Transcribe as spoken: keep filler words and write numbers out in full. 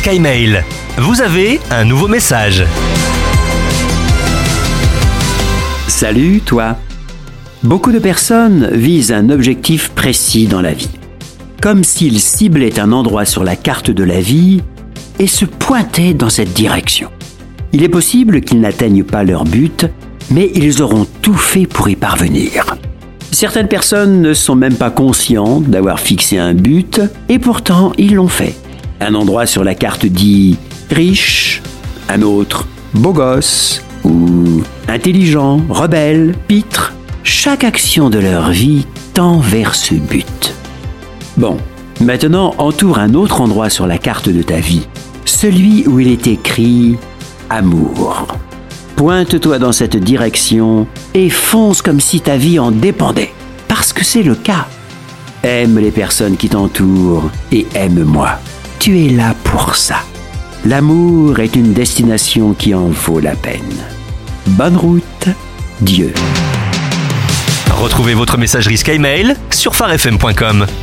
SkyMail. Vous avez un nouveau message. Salut toi. Beaucoup de personnes visent un objectif précis dans la vie. Comme s'ils ciblaient un endroit sur la carte de la vie et se pointaient dans cette direction. Il est possible qu'ils n'atteignent pas leur but, mais ils auront tout fait pour y parvenir. Certaines personnes ne sont même pas conscientes d'avoir fixé un but, et pourtant ils l'ont fait. Un endroit sur la carte dit riche, un autre beau gosse, ou intelligent, rebelle, pitre. Chaque action de leur vie tend vers ce but. Bon, maintenant entoure un autre endroit sur la carte de ta vie, celui où il est écrit amour. Pointe-toi dans cette direction et fonce comme si ta vie en dépendait, parce que c'est le cas. Aime les personnes qui t'entourent et aime-moi. Tu es là pour ça. L'amour est une destination qui en vaut la peine. Bonne route, Dieu. Retrouvez votre messagerie SkyMail sur phare f m point com.